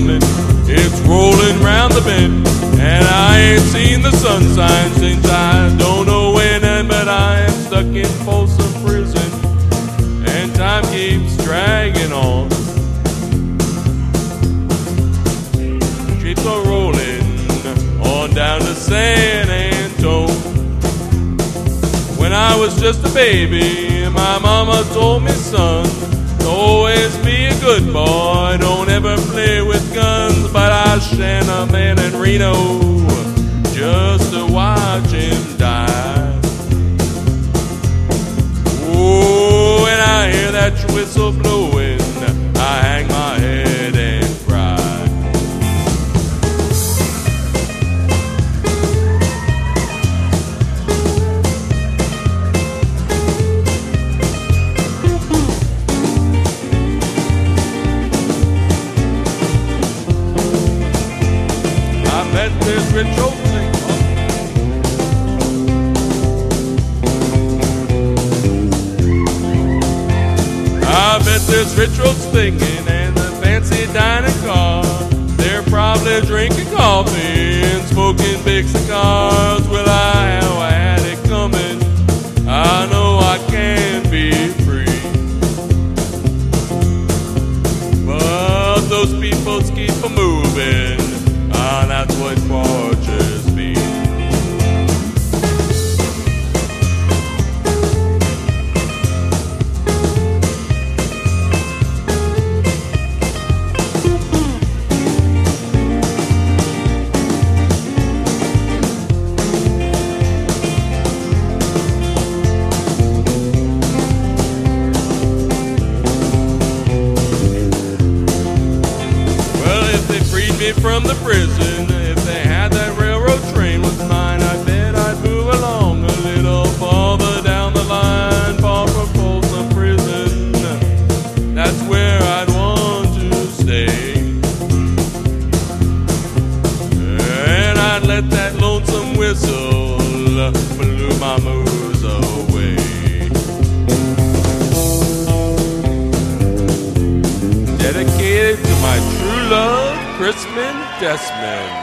coming. It's rolling round the bend, and I ain't seen the sunshine since I don't know when. But I am stuck in Folsom Prison, and time keeps dragging on. Streets are rolling on down to San Antone. When I was just a baby, my mama told me, son, always be a good boy, don't ever play with guns. But I shan't a man in Reno just to watch him die. Oh, when I hear that whistle blowing, I hang my head and cry. I bet this rich old thing, I bet this rich old stinging and the fancy dining car, they're probably drinking coffee and smoking big cigars. Well, I had it coming, I know I can be free, but those people keep a moving, that's what tortures me. From the prison, if they had that railroad train was mine, I bet I'd move along a little farther down the line, far from Folsom Prison. That's where I'd want to stay, and I'd let that lonesome whistle blow my moves away. Dedicated to my true love, Chrisman Desmond.